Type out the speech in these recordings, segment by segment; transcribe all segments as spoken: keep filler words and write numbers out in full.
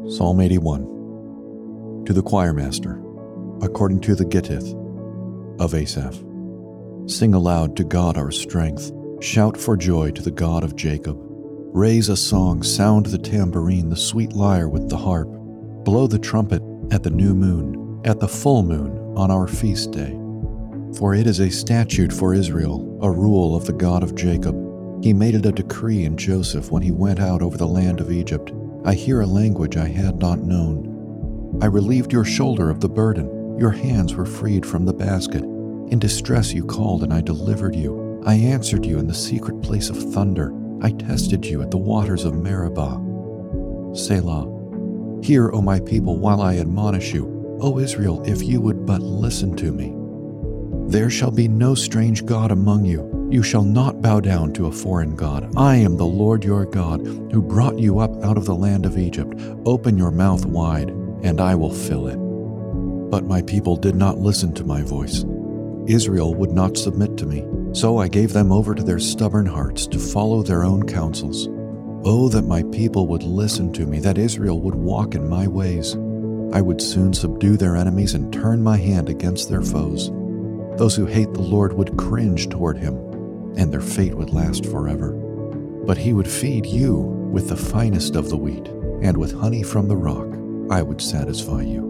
Psalm eighty-one. To the choir master, according to the Gittith of Asaph. Sing aloud to God our strength. Shout for joy to the God of Jacob. Raise a song, sound the tambourine, the sweet lyre with the harp. Blow the trumpet at the new moon, at the full moon on our feast day. For it is a statute for Israel, a rule of the God of Jacob. He made it a decree in Joseph when he went out over the land of Egypt. I hear a language I had not known. I relieved your shoulder of the burden. Your hands were freed from the basket. In distress you called, and I delivered you. I answered you in the secret place of thunder. I tested you at the waters of Meribah. Selah. Hear, O my people, while I admonish you. O Israel, if you would but listen to me. There shall be no strange god among you. You shall not bow down to a foreign god. I am the Lord your God, who brought you up out of the land of Egypt. Open your mouth wide, and I will fill it. But my people did not listen to my voice. Israel would not submit to me. So I gave them over to their stubborn hearts to follow their own counsels. Oh, that my people would listen to me, that Israel would walk in my ways. I would soon subdue their enemies and turn my hand against their foes. Those who hate the Lord would cringe toward him, and their fate would last forever. But he would feed you with the finest of the wheat, and with honey from the rock I would satisfy you.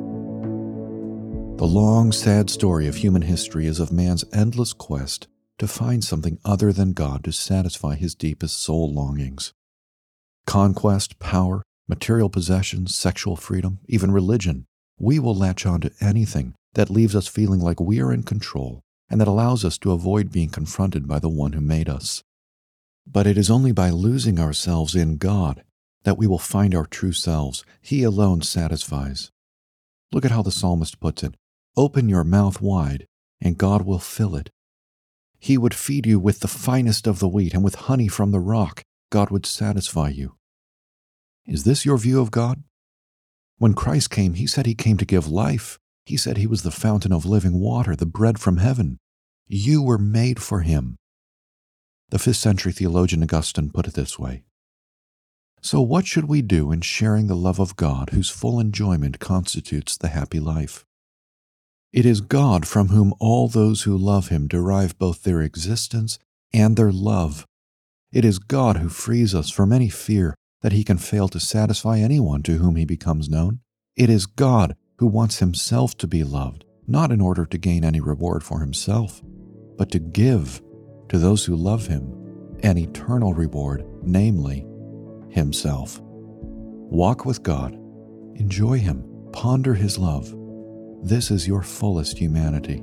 The long, sad story of human history is of man's endless quest to find something other than God to satisfy his deepest soul longings. Conquest, power, material possessions, sexual freedom, even religion. We will latch on to anything that leaves us feeling like we are in control and that allows us to avoid being confronted by the one who made us. But it is only by losing ourselves in God that we will find our true selves. He alone satisfies. Look at how the psalmist puts it. Open your mouth wide, and God will fill it. He would feed you with the finest of the wheat, and with honey from the rock, God would satisfy you. Is this your view of God? When Christ came, he said he came to give life. He said he was the fountain of living water, the bread from heaven. You were made for him. The fifth century theologian Augustine put it this way. So what should we do in sharing the love of God, whose full enjoyment constitutes the happy life? It is God from whom all those who love him derive both their existence and their love. It is God who frees us from any fear that he can fail to satisfy anyone to whom he becomes known. It is God who wants himself to be loved, not in order to gain any reward for himself, but to give to those who love him an eternal reward, namely, himself. Walk with God, enjoy him, ponder his love. This is your fullest humanity.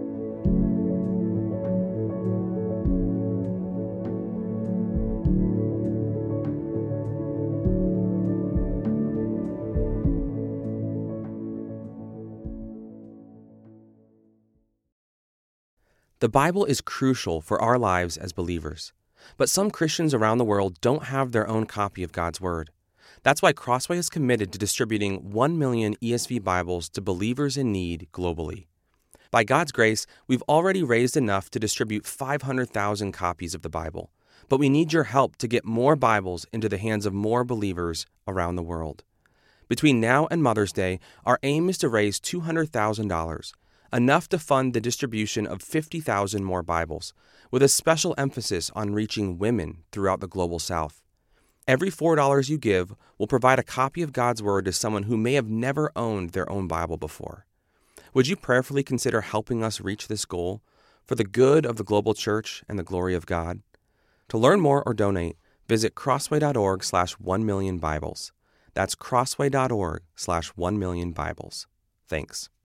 The Bible is crucial for our lives as believers, but some Christians around the world don't have their own copy of God's Word. That's why Crossway is committed to distributing one million E S V Bibles to believers in need globally. By God's grace, we've already raised enough to distribute five hundred thousand copies of the Bible, but we need your help to get more Bibles into the hands of more believers around the world. Between now and Mother's Day, our aim is to raise two hundred thousand dollars, enough to fund the distribution of fifty thousand more Bibles, with a special emphasis on reaching women throughout the global South. Every four dollars you give will provide a copy of God's Word to someone who may have never owned their own Bible before. Would you prayerfully consider helping us reach this goal for the good of the global church and the glory of God? To learn more or donate, visit crossway.org slash one million Bibles. That's crossway.org slash one million Bibles. Thanks.